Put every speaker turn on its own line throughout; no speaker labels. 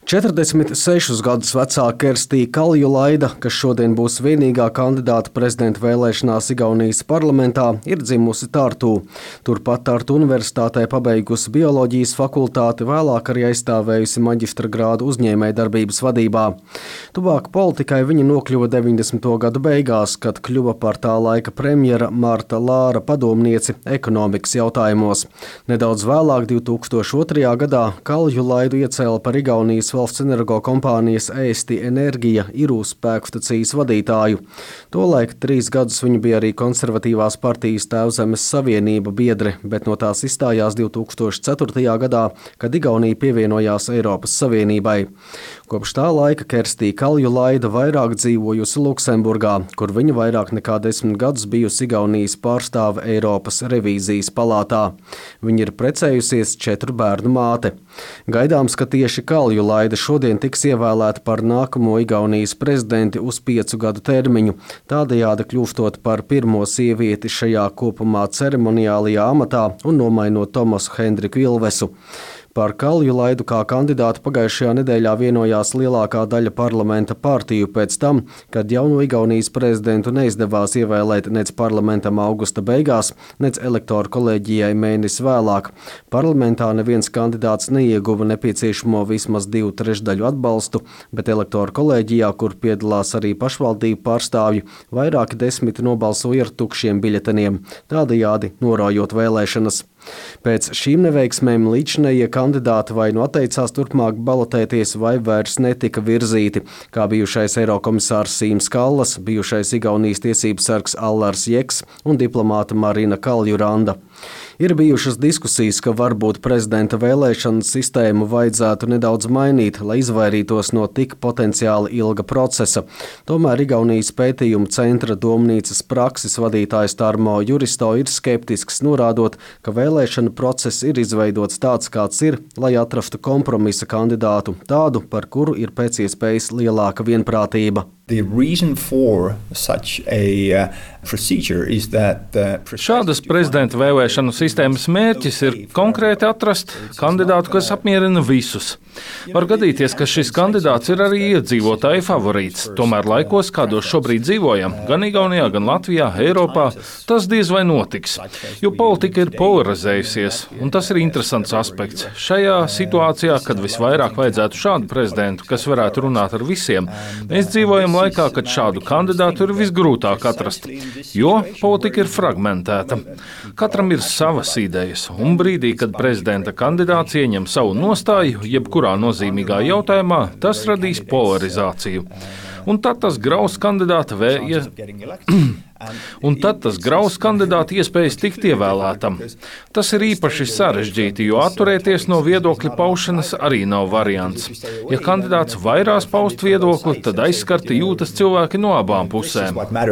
46 gadus vecā Kerstija Kaljulaida, kas šodien būs vienīgā kandidāta prezidenta vēlēšanās Igaunijas parlamentā, ir dzimusi Tartu. Turpat Tartu universitātē pabeigusi bioloģijas fakultāti, vēlāk arī aizstāvējusi maģistra grādu uzņēmējdarbības vadībā. Tuvāk politikai viņa nokļuva 90. gadu beigās, kad kļuva par tā laika premjera Marta Lāra padomnieci ekonomikas jautājumos. Nedaudz vēlāk, 2002. gadā, Kaljulaidu iecēla par Igaunijas valsts energokompānijas Eesti Enerģija Iru spēkstacijas vadītāju. Tolaik 3 gadus viņa bija arī konservatīvās partijas Tēvzemes savienība biedre, bet no tās izstājās 2004. gadā, kad Igaunija pievienojās Eiropas Savienībai. Kopš tā laika Kerstija Kaljulaida vairāk dzīvojusi Luksemburgā, kur viņa vairāk nekā 10 gadus bijusi Igaunijas pārstāve Eiropas revīzijas palātā. Viņa ir precējusies 4 bērnu māte. Gaidāms, ka tieši Kaljulaida šodien tiks ievēlēta par nākamo Igaunijas prezidenti uz 5 gadu termiņu, tādējādi kļūstot par pirmo sievieti šajā kopumā ceremoniālajā amatā un nomainot Tomasu Hendriku Ilvesu. Par Kaljulaidu kā kandidātu pagājušajā nedēļā vienojās lielākā daļa parlamenta partiju pēc tam, kad jauno Igaunijas prezidentu neizdevās ievēlēt nec parlamentam augusta beigās, nec elektoru kolēģijai mēnesi vēlāk. Parlamentā neviens kandidāts neieguva nepieciešamo vismaz 2/3 atbalstu, bet elektoru kolēģijā, kur piedalās arī pašvaldību pārstāvji, vairāki 10 nobalsoja ar tukšiem biļeteniem, tādējādi noraujot vēlēšanas. Pēc šīm neveiksmēm līdzinējie kandidāti vai nu atteicās turpmāk balotēties, vai vairs netika virzīti, kā bijušais eirokomisārs Sīms Kallas, bijušais Igaunijas tiesību sargs Allars Jeks un diplomāta Marina Kaljuranda. Ir bijušas diskusijas, ka varbūt prezidenta vēlēšanu sistēmu vajadzētu nedaudz mainīt, lai izvairītos no tik potenciāli ilga procesa. Tomēr Igaunijas pētījuma centra domnīcas prakses vadītājs Tarmo Juristo ir skeptisks, norādot, ka vēlēšana process ir izveidots tāds, kāds ir, lai atrastu kompromisa kandidātu, tādu, par kuru ir pēc iespējas lielāka vienprātība.
Šādas prezidenta vēlēšanu sistēmas mērķis ir konkrēti atrast kandidātu, kas apmierina visus. Var gadīties, ka šis kandidāts ir arī iedzīvotāju favorīts. Tomēr laikos, kādos šobrīd dzīvojam, gan Igaunijā, gan Latvijā, Eiropā, tas diez vai notiks, jo politika ir polarizējusies, un tas ir interesants aspekts. Šajā situācijā, kad visvairāk vajadzētu šādu prezidentu, kas varētu runāt ar visiem, mēs dzīvojam laikā, kad šādu kandidātu ir visgrūtāk atrast, jo politika ir fragmentēta. Katram ir savas idejas, un brīdī, kad prezidenta kandidāts ieņem savu nostāju, jebkurā nozīmīgā jautājumā, tas radīs polarizāciju. Un tad tas graus kandidāta iespējas tikt ievēlētam. Tas ir īpaši sarežģīti, jo atturēties no viedokļa paušanas arī nav variants. Ja kandidāts vairās paust viedokli, tad aizskarti jūtas cilvēki no abām pusēm.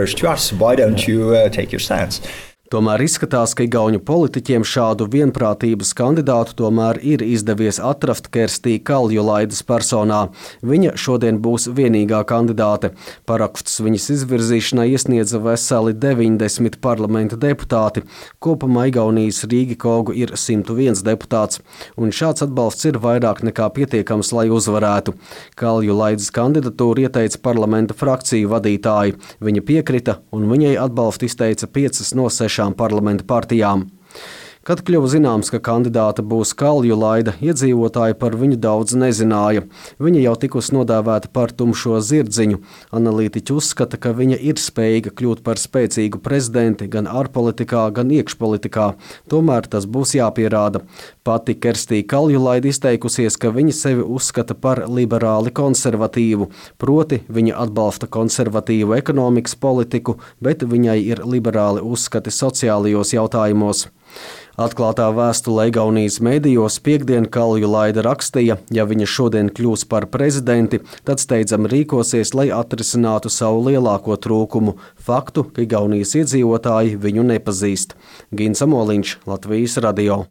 Tomēr izskatās, ka igauņu politiķiem šādu vienprātības kandidātu tomēr ir izdevies atrast Kerstija Kaljulaidas personā. Viņa šodien būs vienīgā kandidāte. Parakstus viņas izvirzīšanai iesniedza veseli 90 parlamenta deputāti. Kopumā Igaunijas Rīgikogu ir 101 deputāts, un šāds atbalsts ir vairāk nekā pietiekams, lai uzvarētu. Kaljulaidas kandidatūru ieteica parlamenta frakciju vadītāji. Viņa piekrita, un viņai atbalstu izteica 5 no 6 parlamenta partijām. Kad kļuva zināms, ka kandidāte būs Kaljulaida, iedzīvotāji par viņu daudz nezināja. Viņa jau tikusi nodēvēta par tumšo zirdziņu. Analītiķi uzskata, ka viņa ir spējīga kļūt par spēcīgu prezidenti gan ārpolitikā, gan iekšpolitikā. Tomēr tas būs jāpierāda. Pati Kerstija Kaljulaida izteikusies, ka viņa sevi uzskata par liberāli konservatīvu. Proti, viņa atbalsta konservatīvu ekonomikas politiku, bet viņai ir liberāli uzskati sociālajos jautājumos. Atklātā vēstulē Igaunijas mēdījos piektdien Kaljulaida rakstīja, ja viņa šodien kļūs par prezidenti, tad steidzami rīkosies, lai atrisinātu savu lielāko trūkumu – faktu, ka Igaunijas iedzīvotāji viņu nepazīst. Gins Amoliņš, Latvijas radio.